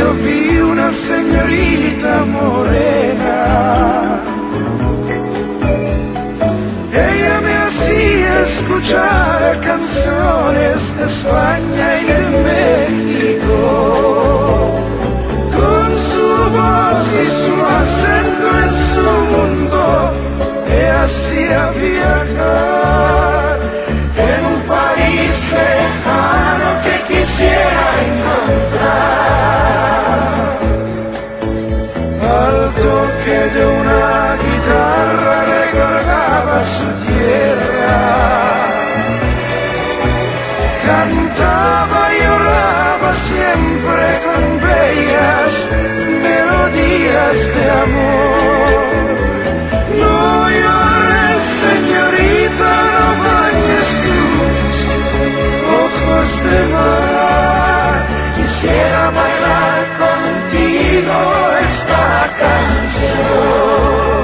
yo vi una señorita morena. Ella me hacía escuchar canciones de España y de México. Con su voz y su acento en su mundo me hacía viajar en un país lejano que quisiera encontrar. Al toque de una guitarra recordaba su tierra, cantaba y lloraba siempre con bellas melodías de amor. No llores, señorita, no bañes tus ojos de mar. Quisiera bailar contigo esta canción.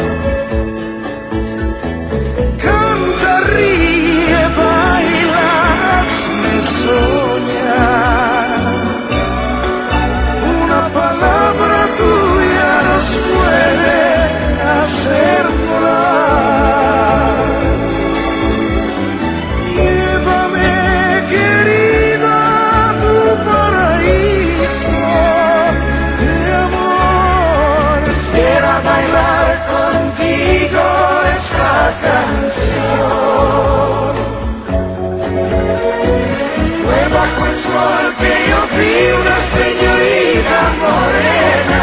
Canta, ríe, baila, hazme soñar. Una palabra tuya nos puede hacer volar. Llévame, querida, a tu paraíso de amor. Quisiera bailar contigo esta canción. Fue bajo el sol que yo vi una señorita morena.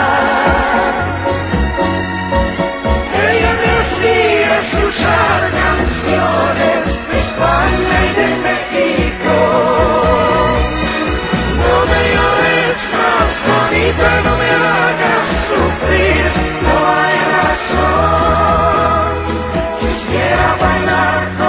Ella me hacía escuchar canciones de España y de México. No me llores más bonita, no me hagas sufrir, no hay razón. Quisiera bailar con